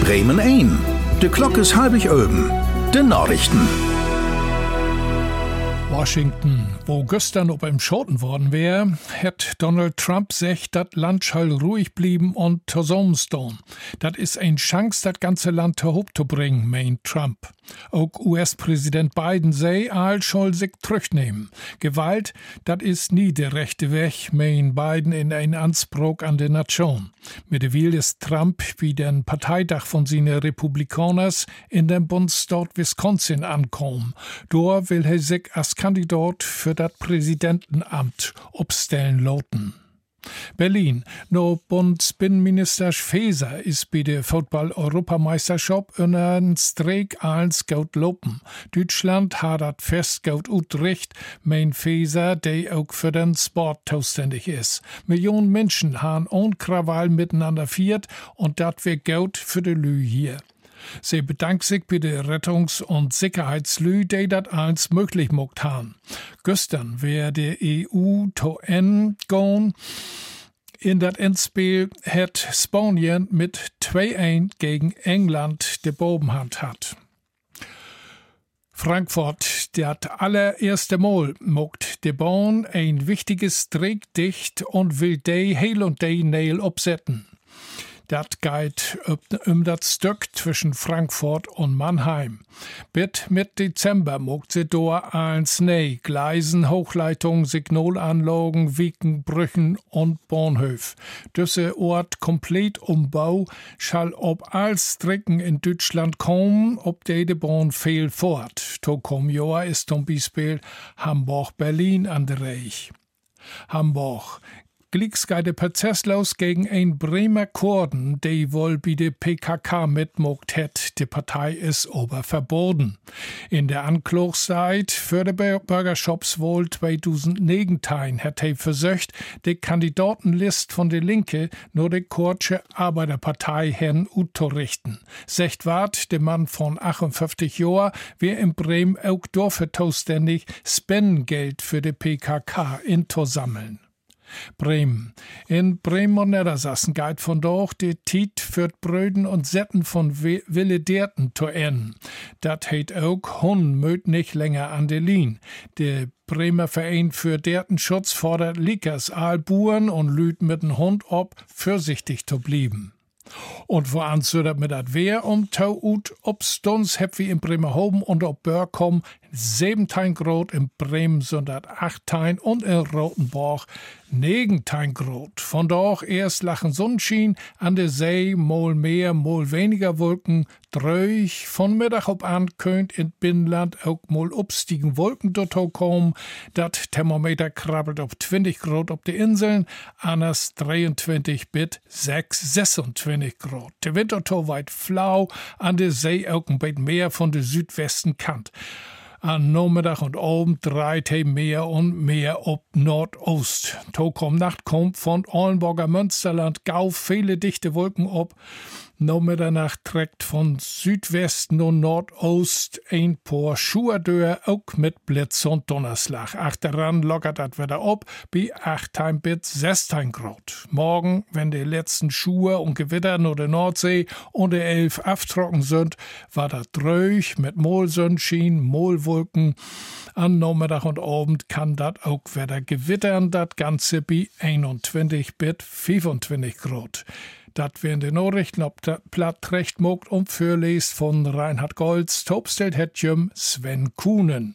Bremen 1. De Klok is halbig oben. De Nachrichten. Washington, wo gestern ob im Schoten worden wär, hat Donald Trump sech, dat Land schall ruhig blieben und zusammenstehen. Dat is ein Chance, dat ganze Land hoch zu bringen, meint Trump. Auch US-Präsident Biden sei, all soll sich zurücknehmen. Gewalt, dat is nie der rechte Weg, meint Biden in ein Anspruch an die Nation. Mittlerweile ist Trump wie den Parteitag von seinen Republikaners in dem Bundesstaat Wisconsin ankommen. Dort will er sich als Kandidat für das Präsidentenamt aufstellen lassen. Berlin. No Bundesbinnenminister Faeser ist bei der Football-Europameisterschaft in einen Streik als Gout lopen. Deutschland hat das fest Gout Utrecht, mein Faeser, der auch für den Sport zuständig ist. Millionen Menschen haben ohne Krawall miteinander viert und das wär Gout für die Lü hier. Sie bedankt sich bei der Rettungs- und Sicherheitslü, die das alles möglich mocht haben. Gestern wär der EU to N gone. In das Endspiel hat Spanien mit 2-1 gegen England die Bobenhand hat. Frankfurt, das allererste Mal mocht de Bahn ein wichtiges Streik dicht und will de heil und de nail obsetten. Das geht das Stück zwischen Frankfurt und Mannheim. Bis mit Dezember mogt sie dort als Schnee, Gleisen, Hochleitungen, Signalanlagen, Wieken, Brüchen und Bahnhöf. Diese Ort komplett Umbau schall ob all Strecken in Deutschland kommen, ob de Bahn viel fort. To kom Jahr ist zum Beispiel Hamburg-Berlin an der Reich. Hamburg. Glicks geht der Prozess los gegen ein Bremer Kurden, die wohl bei der PKK mitmogt hat. Die Partei ist aber verboten. In der Anklagszeit für die Bürgerschaftswahl 2019 hat er versucht, die Kandidatenlist von der Linke nur die kurdische Arbeiterpartei hin auszurichten. Secht wart, der Mann von 58 Jahren, wär in Bremen auch dafür zuständig, Spendengeld für die PKK inzusammeln. Bremen. In Bremen und Niedersachsen geht von dort die Tiet für Bröden und Setten von Willedeerten zu enden. Dat heit auch Hund möt nicht länger an der Lien. Der Bremer Verein für Dertenschutz fordert Likers Aalburen und lüt mit dem Hund ob, vorsichtig zu blieben. Und woan södert mit dat Wehr tau ut obstons heb wie in Bremerhoven und ob Börkom 17 Grad, in Bremen sind 18 und in Rotenborg 19 Grad. Von dort erst lachen Sonnenschein, an der See mal mehr, mal weniger Wolken, dröch. Von Mittag ob an könnt in Binnenland auch mal obstiegen Wolken dort kommen. Dat Thermometer krabbelt auf 20 Grad auf die Inseln, anders 23 bis 26 Grad. Der Winter weit flau, an der See auch ein bisschen mehr von der Südwesten Kant. An Nachmittag und Abend dreht er mehr und mehr ob Nordost. Nacht kommt von Ollenburger Münsterland gau viele dichte Wolken ob. Nachmittag trägt von Südwesten und Nordost ein paar Schuhe auch mit Blitz und Donnerslag. Achteran lockert das Wetter ab, bei 18 bis 16 Grad. Morgen, wenn die letzten Schuhe und Gewitter nur der Nordsee und der 11 abtrocken sind, war das ruhig mit Molsonnenschein, Molwolken. An Nachmittag und Abend kann das auch wieder gewittern, das Ganze bei 21 bis 25 Grad. Das wären die Nachrichten, ob der Platt recht mogt und vorlest von Reinhard Golds, Topstedt Hedjem, Sven Kuhnen.